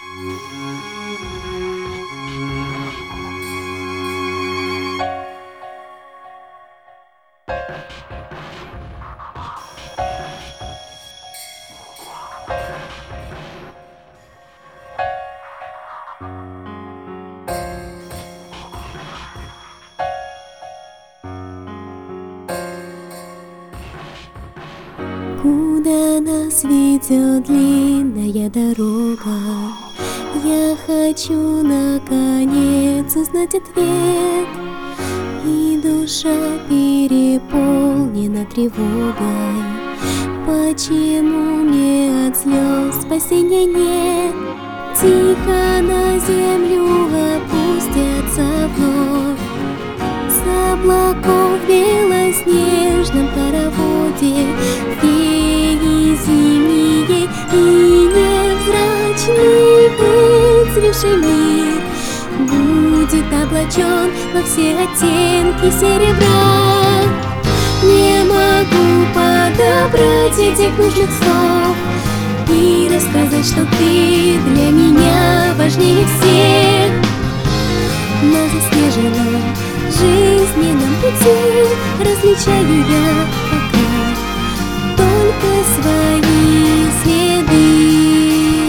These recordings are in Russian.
Куда нас ведет длинная дорога? Я хочу наконец узнать ответ, и душа переполнена тревогой. Почему мне от слез спасения нет? Тихо на землю опустятся вновь с облаков в белоснежном хороводе. Феи зимние и невзрачный выцветший мир будет облачен во все оттенки серебра. Не могу подобрать этих нужных слов и рассказать, что ты для меня важнее всех. На заснеженном жизненном пути различаю я пока только свои следы.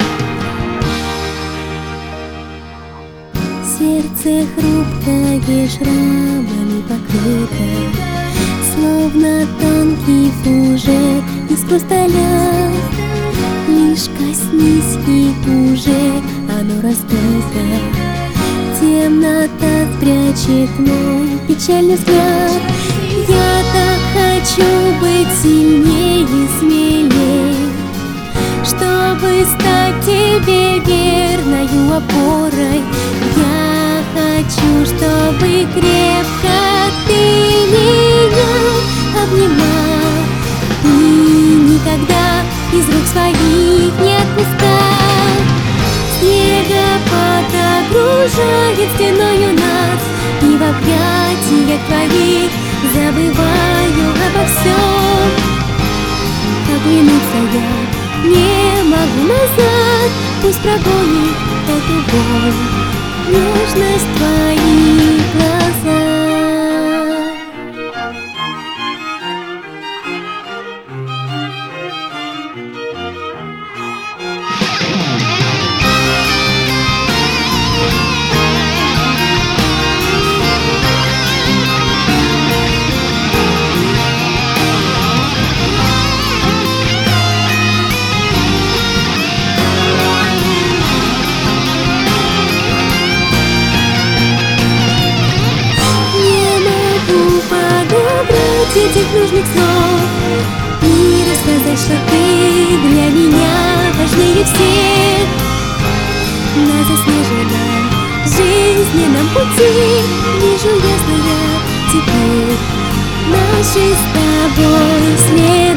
Сердце хрупкое, шрамами покрыто, словно тонкий фужер из хрусталя. Лишь коснись, и уже оно разбито. Темнота спрячет мой печальный взгляд. Я так хочу быть сильнее и смелее, чтобы стать тебе верною опорой. Я хочу, чтобы крепко ты меня обнимал и никогда из рук своих не отпускал. Снегопад окружает стеною нас, и в объятиях твоих забываю обо всем. Оглянуться я не могу назад, пусть прогонит эту боль нежность твоих глаза. Этих нужных слов и рассказать, что ты для меня важнее всех. На заснеженном жизненном пути вижу ясно я теперь наши с тобой след.